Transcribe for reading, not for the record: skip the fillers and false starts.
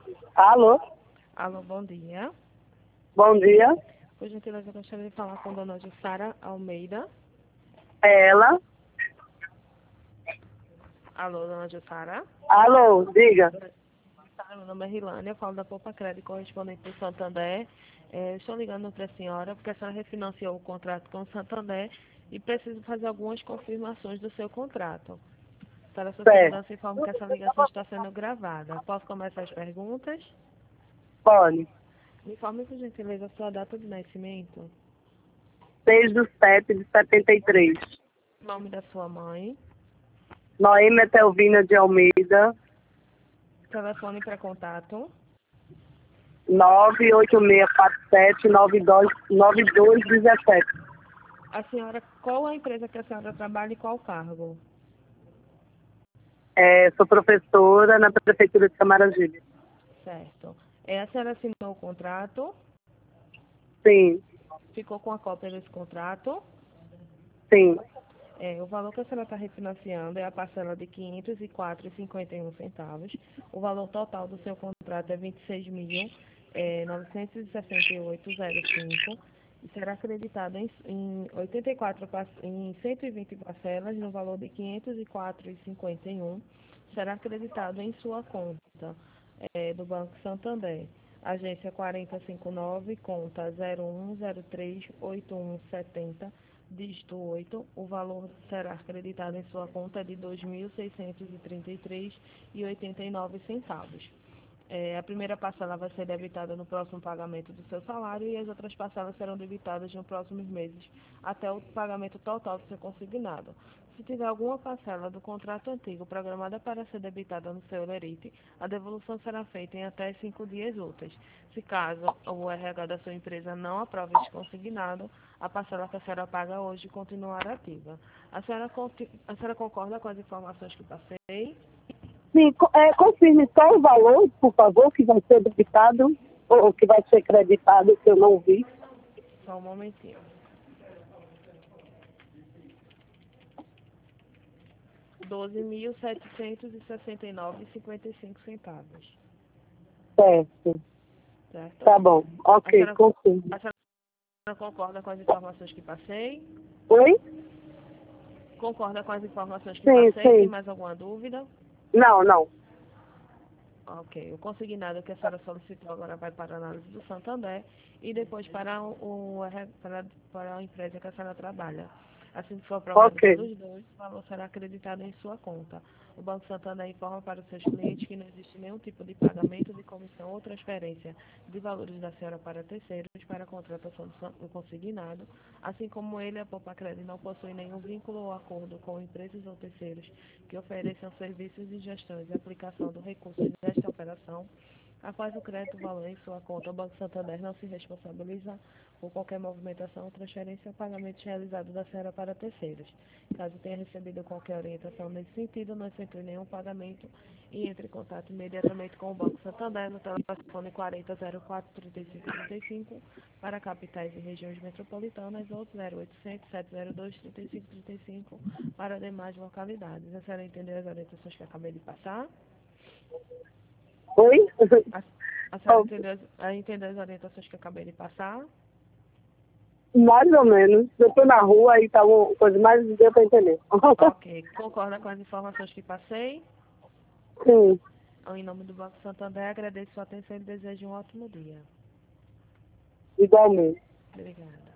Alô? Alô, bom dia. Bom dia. Por gentileza, eu gostaria de falar com a dona Jussara Almeida. É ela? Alô, dona Jussara. Alô, diga. Meu nome é Rilânia, eu falo da Poupa Crédito, correspondente do Santander. Estou ligando para a senhora porque a senhora refinanciou o contrato com o Santander e preciso fazer algumas confirmações do seu contrato. Para sua Certo. segurança, informo que essa ligação está sendo gravada. Posso começar as perguntas? Pode. Me informe, por gentileza, a sua data de nascimento, 6/7/73. nome da sua mãe, Noêmia Telvina de Almeida, telefone para contato. 986479217. A senhora, qual a empresa que a senhora trabalha e qual cargo? Sou professora na Prefeitura de Camaragibe. Certo. A senhora assinou o contrato, Sim, ficou com a cópia desse contrato. sim. O valor que a senhora está refinanciando é a parcela de R$ 504,51. O valor total do seu contrato é R$ 26.968,05 e será acreditado em 84 em 120 parcelas no valor de R$ 504,51. Será acreditado em sua conta do Banco Santander. Agência 4059, conta 01038170, dígito 8. O valor será acreditado em sua conta de R$ 2.633,89. A primeira parcela vai ser debitada no próximo pagamento do seu salário e as outras parcelas serão debitadas nos próximos meses, até o pagamento total do seu consignado. Se tiver alguma parcela do contrato antigo programada para ser debitada no seu lerite, a devolução será feita em até 5 dias úteis. Se caso o RH da sua empresa não aprove este consignado, a parcela que a senhora paga hoje continuará ativa. A senhora concorda com as informações que passei? Sim, confirme só o valor, por favor, que vai ser debitado ou que vai ser creditado, que eu não vi. Só um momentinho. R$ 12.769,55. Certo. Certo? Tá bom. A Ok, senhora, confirme. a senhora concorda com as informações que passei? Oi? Concorda com as informações que Sim, passei? Tem sim. mais alguma dúvida? Não, não. Ok. O consignado que a senhora solicitou agora vai para a análise do Santander e depois para a empresa que a senhora trabalha. Assim que for aprovado Ok. pelos dois, o valor será acreditado em sua conta. O Banco Santander informa para os seus clientes que não existe nenhum tipo de pagamento de comissão ou transferência de valores da senhora para terceiros para a contratação do consignado, assim como ele, a Poupa Crédito, não possui nenhum vínculo ou acordo com empresas ou terceiros que ofereçam serviços de gestão e aplicação do recurso desta operação. Após o crédito valor em sua conta, o Banco Santander não se responsabiliza por qualquer movimentação ou transferência ou pagamento realizado da senhora para terceiros. Caso tenha recebido qualquer orientação nesse sentido, não efetue nenhum pagamento e entre em contato imediatamente com o Banco Santander no telefone 4004-3535 para capitais e regiões metropolitanas ou 0800-702-3535 para demais localidades. A senhora entendeu as orientações que eu acabei de passar? Oi? A, a senhora entendeu as orientações que eu acabei de passar? Mais ou menos. Eu tô na rua e tá uma coisa mais deu pra entender. Ok. Concorda com as informações que passei? Sim. Em nome do Banco Santander, agradeço sua atenção e desejo um ótimo dia. Igualmente. Obrigada.